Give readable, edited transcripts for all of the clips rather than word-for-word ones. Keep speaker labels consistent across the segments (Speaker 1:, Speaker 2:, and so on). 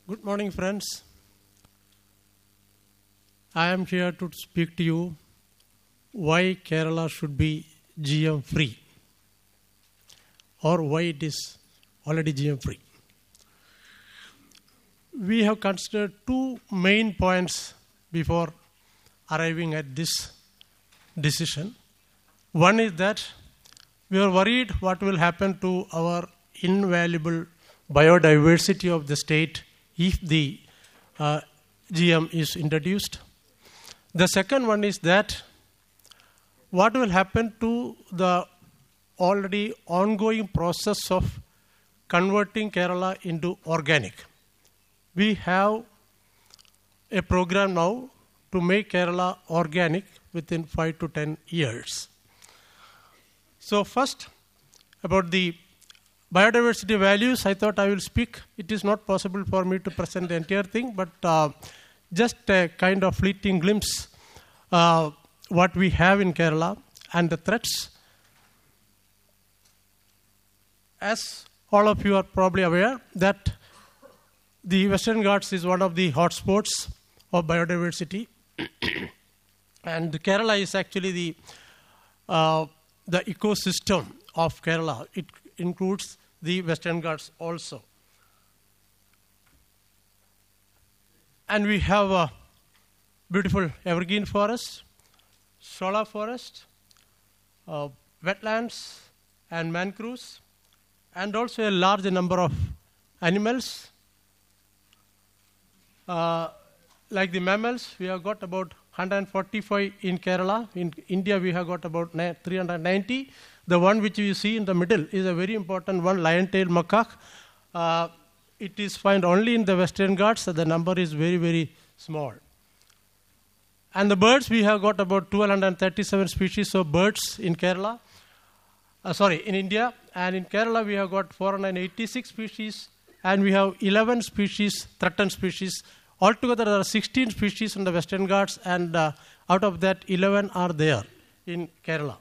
Speaker 1: Good morning, friends. I am here to speak to you why Kerala should be GM free or why it is already GM free. We have considered two main points before arriving at this decision. One is that we are worried what will happen to our invaluable biodiversity of the state if the GM is introduced. The second one is that what will happen to the already ongoing process of converting Kerala into organic. We have a program now to make Kerala organic within 5 to 10 years. So first, about the biodiversity values, I thought I will speak. It is not possible for me to present the entire thing, but just a kind of fleeting glimpse what we have in Kerala and the threats. As all of you are probably aware that the Western Ghats is one of the hotspots of biodiversity, and Kerala is actually the ecosystem of Kerala. It includes the Western Ghats also. And we have a beautiful evergreen forest, shola forest, wetlands and mangroves, and also a large number of animals. Like the mammals, we have got about 145 in Kerala. In India, we have got about 390. The one which you see in the middle is a very important one, lion-tailed macaque. It is found only in the Western Ghats, so the number is very, very small. And the birds, we have got about 237 species of birds in Kerala. In India. And in Kerala, we have got 486 species, and we have 11 species, threatened species. Altogether, there are 16 species in the Western Ghats, and out of that, 11 are there in Kerala.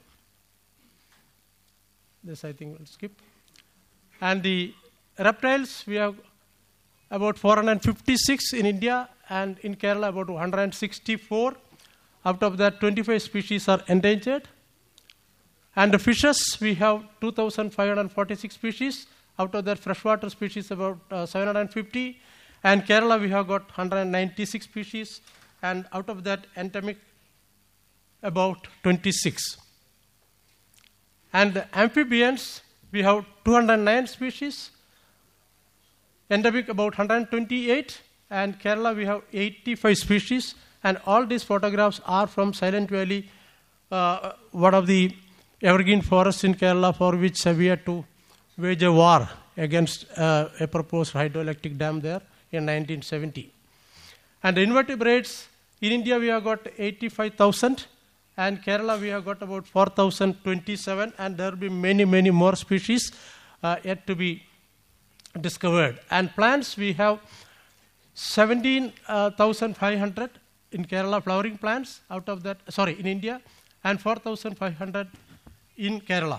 Speaker 1: This I think we'll skip. And the reptiles, we have about 456 in India, and in Kerala about 164. Out of that, 25 species are endangered. And the fishes, we have 2,546 species. Out of that, freshwater species about 750. And Kerala, we have got 196 species. And out of that, endemic, about 26. And the amphibians, we have 209 species. Endemic, about 128. And Kerala, we have 85 species. And all these photographs are from Silent Valley, one of the evergreen forests in Kerala, for which we had to wage a war against a proposed hydroelectric dam there in 1970. And the invertebrates, in India we have got 85,000, and Kerala we have got about 4,027, and there will be many, many more species yet to be discovered. And plants, we have 17,500 in Kerala, flowering plants, out of that, in India, and 4,500 in Kerala.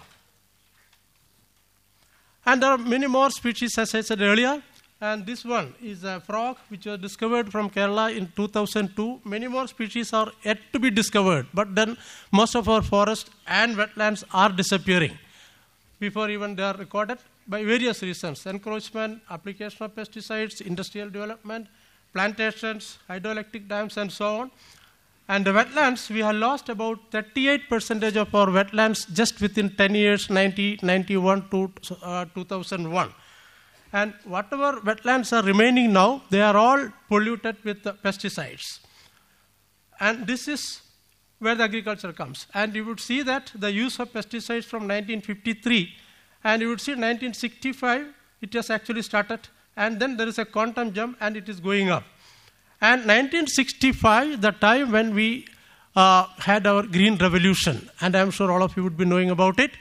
Speaker 1: And there are many more species, as I said earlier. And this one is a frog which was discovered from Kerala in 2002. Many more species are yet to be discovered. But then most of our forests and wetlands are disappearing before even they are recorded by various reasons. Encroachment, application of pesticides, industrial development, plantations, hydroelectric dams, and so on. And the wetlands, we have lost about 38% of our wetlands just within 10 years, 1991 to 2001. And whatever wetlands are remaining now, they are all polluted with pesticides. And this is where the agriculture comes. And you would see that the use of pesticides from 1953, and you would see 1965, it has actually started, and then there is a quantum jump, and it is going up. And 1965, the time when we had our Green Revolution, and I'm sure all of you would be knowing about it,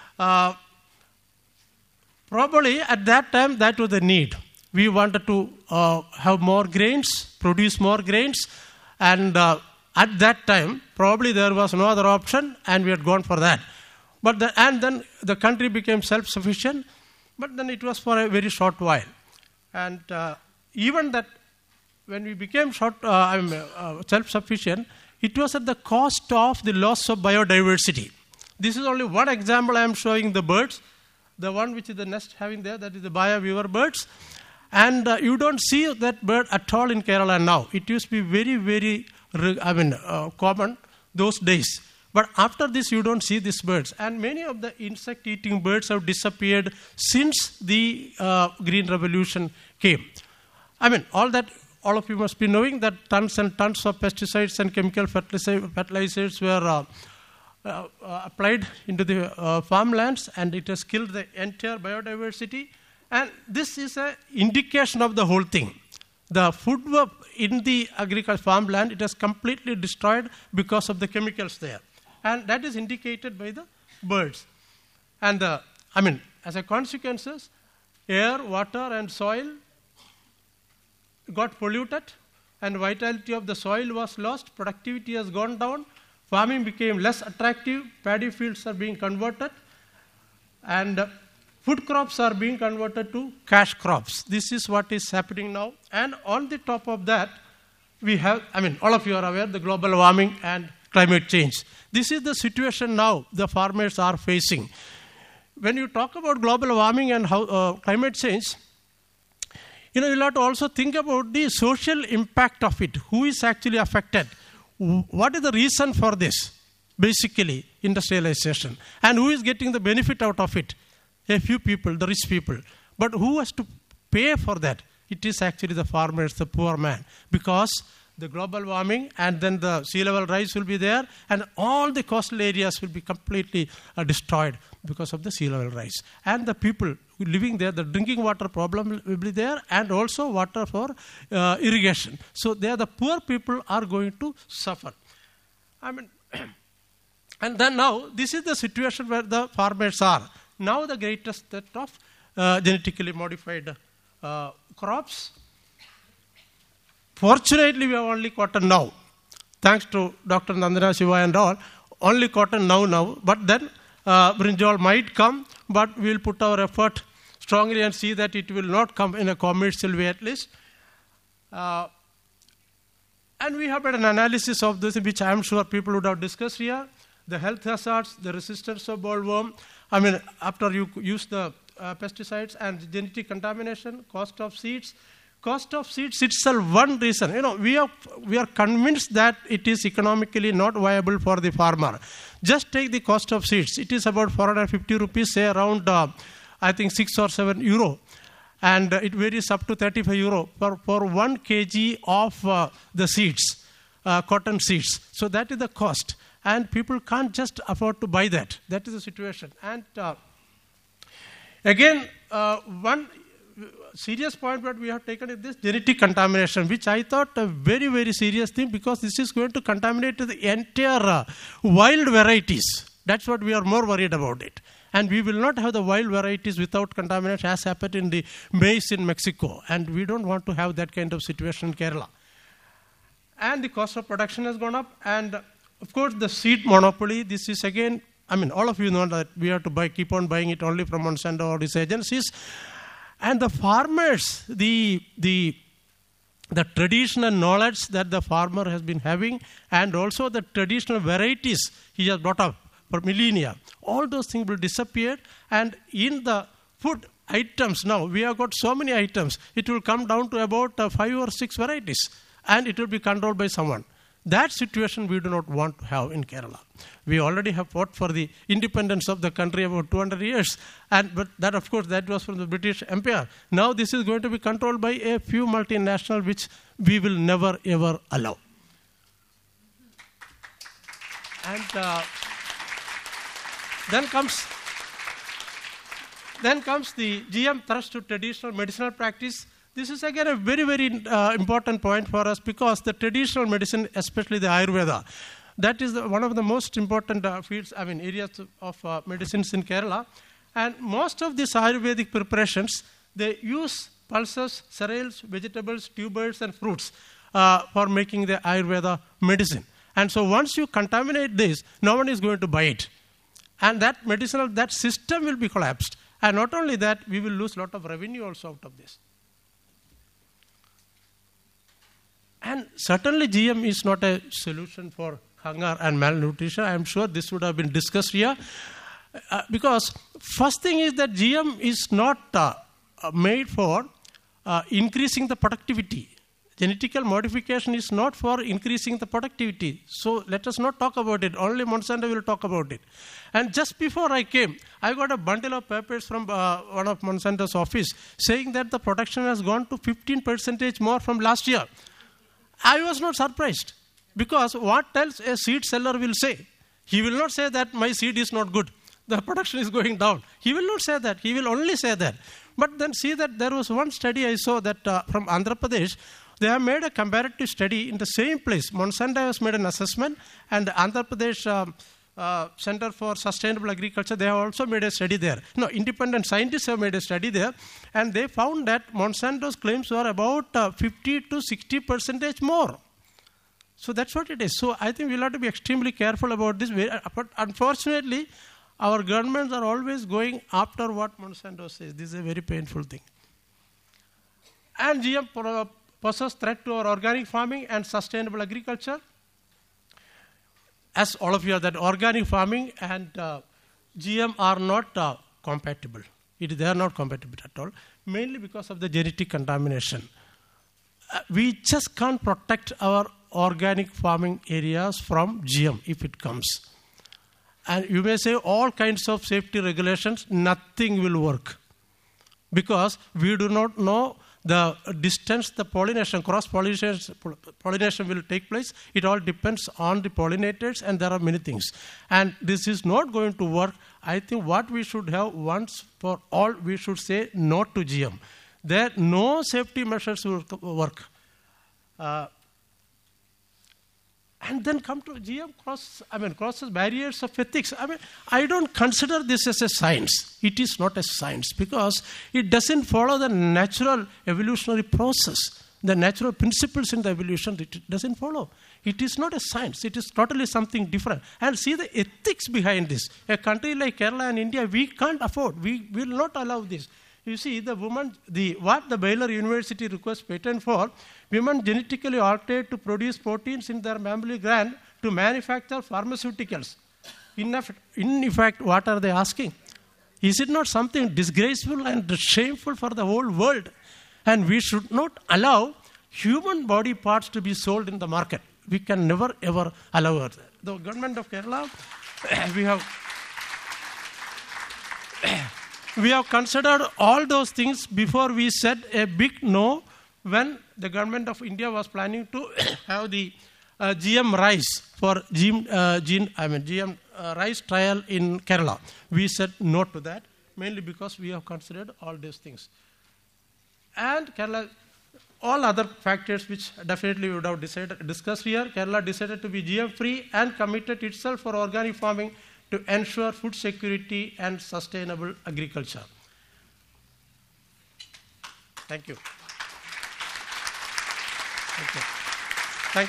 Speaker 1: probably at that time, that was the need. We wanted to have more grains, produce more grains, and at that time, probably there was no other option, and we had gone for that. And then the country became self-sufficient, but then it was for a very short while. And even that when we became self-sufficient, it was at the cost of the loss of biodiversity. This is only one example I am showing the birds. The one which is the nest having there, that is the Baya weaver birds. And you don't see that bird at all in Kerala now. It used to be very, very common those days. But after this, you don't see these birds. And many of the insect-eating birds have disappeared since the Green Revolution came. All of you must be knowing that tons and tons of pesticides and chemical fertilizers were applied into the farmlands, and it has killed the entire biodiversity. And this is an indication of the whole thing. The food web in the agricultural farmland, it has completely destroyed because of the chemicals there. And that is indicated by the birds. And as a consequences, air, water, and soil got polluted, and vitality of the soil was lost, productivity has gone down, farming became less attractive, paddy fields are being converted, and food crops are being converted to cash crops. This is what is happening now. And on the top of that, we have, all of you are aware, the global warming and climate change. This is the situation now the farmers are facing. When you talk about global warming and climate change, you'll have to also think about the social impact of it. Who is actually affected? What is the reason for this? Basically, industrialization. And who is getting the benefit out of it? A few people, the rich people. But who has to pay for that? It is actually the farmers, the poor man. Because the global warming and then the sea level rise will be there, and all the coastal areas will be completely destroyed because of the sea level rise. And the people living there, the drinking water problem will be there, and also water for irrigation. So there the poor people are going to suffer. And then now, this is the situation where the farmers are. Now the greatest threat of genetically modified crops. Fortunately, we have only cotton now. Thanks to Dr. Nandana Shiva and all, only cotton now. But then brinjal might come, but we will put our effort strongly and see that it will not come in a commercial way at least. And we have an analysis of this, which I am sure people would have discussed here. The health hazards, the resistance of bollworm. After you use the pesticides and genetic contamination, cost of seeds. Cost of seeds itself, one reason. We are convinced that it is economically not viable for the farmer. Just take the cost of seeds. It is about 450 rupees, say around, 6 or 7 euro. And it varies up to 35 euro for 1 kg of the seeds, cotton seeds. So that is the cost. And people can't just afford to buy that. That is the situation. And again, one serious point that we have taken is this genetic contamination, which I thought a very, very serious thing, because this is going to contaminate the entire wild varieties. That's what we are more worried about it. And we will not have the wild varieties without contamination, as happened in the maize in Mexico. And we don't want to have that kind of situation in Kerala. And the cost of production has gone up. And of course, the seed monopoly, this is again, all of you know that we have to keep on buying it only from Monsanto or these agencies. And the farmers, the traditional knowledge that the farmer has been having, and also the traditional varieties he has brought up for millennia, all those things will disappear. And in the food items now, we have got so many items, it will come down to about 5 or 6 varieties, and it will be controlled by someone. That situation we do not want to have in Kerala. We already have fought for the independence of the country about 200 years. But that, of course, that was from the British Empire. Now this is going to be controlled by a few multinationals, which we will never, ever allow. And then comes the GM thrust to traditional medicinal practice. This is again a very, very important point for us, because the traditional medicine, especially the Ayurveda, that is one of the most important fields, areas of medicines in Kerala. And most of these Ayurvedic preparations, they use pulses, cereals, vegetables, tubers, and fruits for making the Ayurveda medicine. And so once you contaminate this, no one is going to buy it. And that system will be collapsed. And not only that, we will lose a lot of revenue also out of this. And certainly GM is not a solution for hunger and malnutrition. I am sure this would have been discussed here. Because first thing is that GM is not made for increasing the productivity. Genetical modification is not for increasing the productivity. So let us not talk about it. Only Monsanto will talk about it. And just before I came, I got a bundle of papers from one of Monsanto's office saying that the production has gone to 15% more from last year. I was not surprised, because what else a seed seller will say? He will not say that my seed is not good, the production is going down. He will not say that. He will only say that. But then see that there was one study I saw that from Andhra Pradesh, they have made a comparative study in the same place. Monsanto has made an assessment, and the Andhra Pradesh Center for Sustainable Agriculture, they have also made a study there. No, independent scientists have made a study there, and they found that Monsanto's claims were about 50 to 60% more. So that's what it is. So I think we'll have to be extremely careful about this. But unfortunately, our governments are always going after what Monsanto says. This is a very painful thing. And GM poses threat to our organic farming and sustainable agriculture. As all of you are, that organic farming and GM are not compatible. They are not compatible at all, mainly because of the genetic contamination. We just can't protect our organic farming areas from GM if it comes. And you may say all kinds of safety regulations, nothing will work, because we do not know the distance the pollination, cross-pollination will take place. It all depends on the pollinators, and there are many things. And this is not going to work. I think what we should have once for all, we should say no to GM. There no safety measures will work. And then come to GM crosses barriers of ethics. I don't consider this as a science. It is not a science, because it doesn't follow the natural evolutionary process. The natural principles in the evolution, it doesn't follow. It is not a science. It is totally something different. And see the ethics behind this. A country like Kerala and India, we can't afford. We will not allow this. You see, what the Baylor University requests patent for, women genetically altered to produce proteins in their mammary gland to manufacture pharmaceuticals. In effect, what are they asking? Is it not something disgraceful and shameful for the whole world? And we should not allow human body parts to be sold in the market. We can never ever allow it. The government of Kerala, we have considered all those things before we said a big no when the government of India was planning to have the GM rice for GM rice trial in Kerala. We said no to that, mainly because we have considered all these things. And Kerala, all other factors which definitely we would have discussed here, Kerala decided to be GM free and committed itself for organic farming to ensure food security and sustainable agriculture. Thank you. Thank you.